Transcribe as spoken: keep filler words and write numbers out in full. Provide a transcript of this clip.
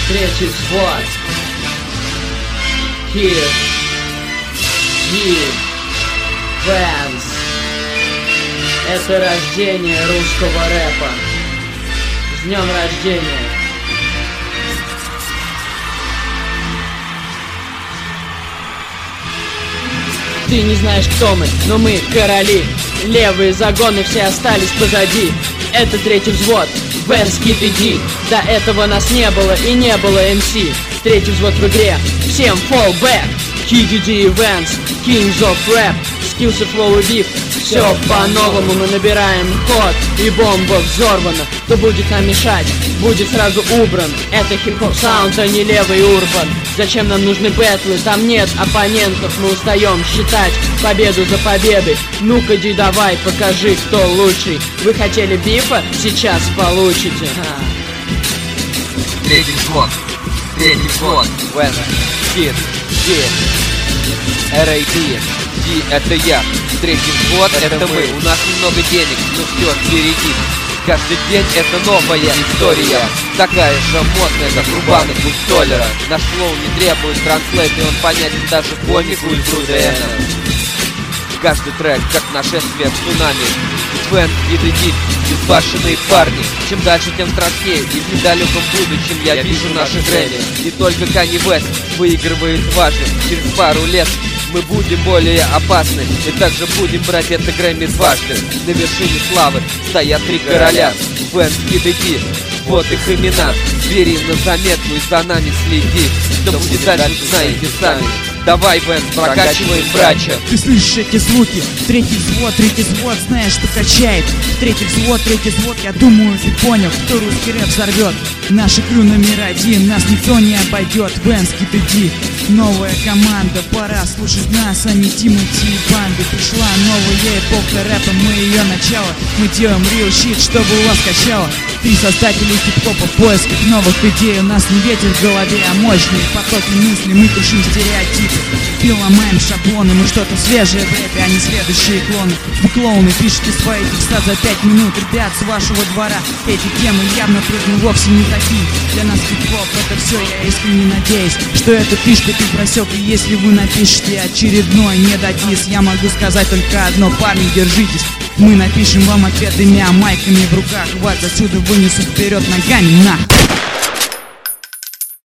Третий взвод. Kid G Vance. Это рождение русского рэпа. С днем рождения! Ты не знаешь, кто мы, но мы короли. Левые загоны все остались позади. Это третий взвод, Vance, Kid и G. До этого нас не было и не было эм си. Третий взвод в игре, всем fall back. Kid, G и Vance, Kings of Rap. Skills и flow и beef, все по-новому. Мы набираем ход и бомба взорвана. Кто будет нам мешать, будет сразу убран. Это хип-хоп саунд, а не левый урбан. Зачем нам нужны бэтлы, там нет оппонентов. Мы устаем считать победу за победой. Ну-ка, Ди, давай, покажи, кто лучший. Вы хотели бифа? Сейчас получите. Третий взвод, третий взвод, Vance, Kid, G, эр эй би, G это я, третий взвод это мы. У нас немного денег, но все впереди. Каждый день это новая история, такая же модная, как у банок у Столлера. Наш флоу не требует транслейт, и он понятен даже комику из Рудена. Каждый трек, как нашествие цунами. Vance, Kid и G, безбашенные парни. Чем дальше, тем страшнее, и в недалеком будущем я вижу наши Грэмми. И только Kanye West выигрывает важно. Через пару лет мы будем более опасны, и также будем брать это Грэмми дважды. На вершине славы стоят три короля, Vance, Kid и G, вот их имена. Бери на заметку и за нами следи. Что будет дальше, знаете сами. Давай, Vance, прокачиваем брача. Ты слышишь эти звуки? Третий взвод, третий взвод, знаешь, что качает. Третий взвод, третий взвод, я думаю, ты понял, кто русский рэп взорвет. Наша крю номер один, нас никто не обойдет. Vance, Kid и G, новая команда, пора слушать нас, а не Тимати и банды. Пришла новая эпоха рэпа, мы ее начало. Мы делаем real shit, чтобы у вас качало. Три создатели хип-хопа в поисках новых идей. У нас не ветер в голове, а мощные потоки мыслей. Мы крушим стереотипы и ломаем шаблоны. Мы что-то свежее в рэпе, а не следующие клоны. Вы клоуны, пишите свои текста за пять минут. Ребят, с вашего двора эти темы явно прыгну вовсе не такие. Для нас хип-хоп это все, я искренне надеюсь, что это ты, что ты просек. И если вы напишите очередной недодис, я могу сказать только одно: парни, держитесь. Мы напишем вам ответ двумя майками в руках. Вас отсюда вынесут вперед ногами, на!